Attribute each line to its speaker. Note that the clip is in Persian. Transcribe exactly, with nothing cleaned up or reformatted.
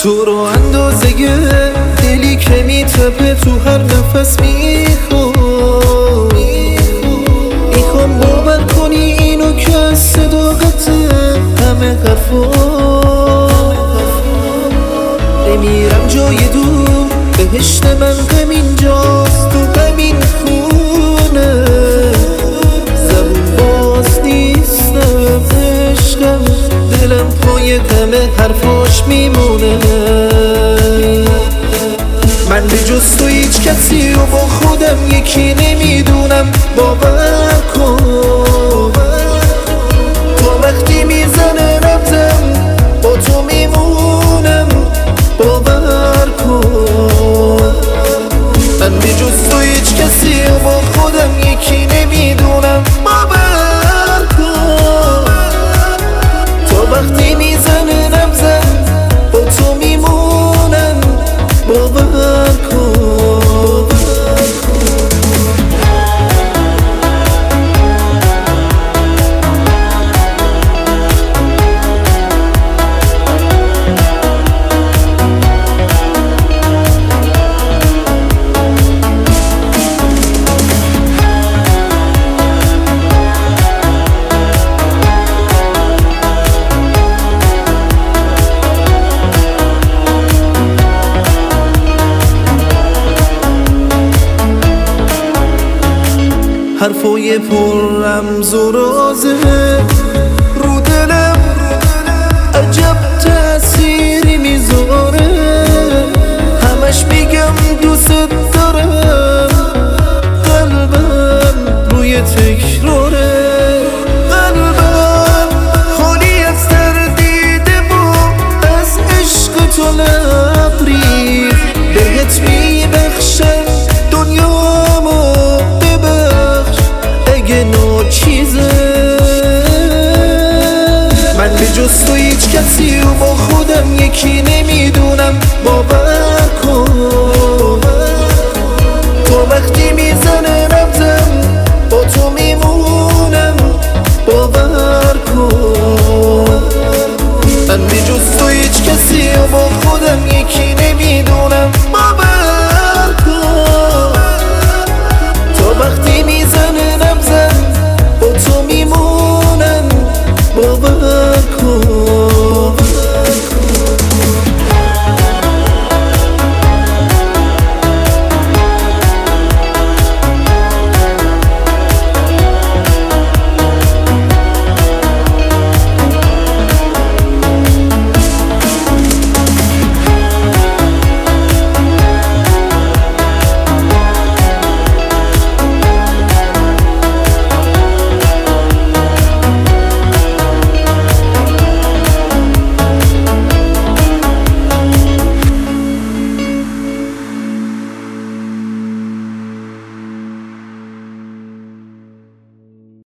Speaker 1: تو رو اندازه دلی که میتپه تو هر نفس میخوام میخوام باور کنی اینو که از صداقت همه حرفا نمیرم جای دور، بهشت من همینجاست تو همین خونه. زبون باز نیستم عشقم، دلم پای همه حرفاش میمونه. من به جز تو هیچ کسی و با خودم یکی نمیدونم. باور کن تو وقتی میزنه نبضم با تو میمونم. باور کن من به جز تو هیچ کسی و با خودم یکی نمیدونم. باور کن تو وقتی میزنه نبضم با تو میمونم. باور کن حرفای پر رمز و رازه رو دلم، عجب تأثیری میذاره. همش میگم دوست دارم، قلبم روی تکراره. قلبم خالی از تردیده و از عشق تو لبریز. بهت میبخشم دنیامو اگه ناچیزه. من به جز تو هیچ کسی و با خودم یکی نمیدونم. باور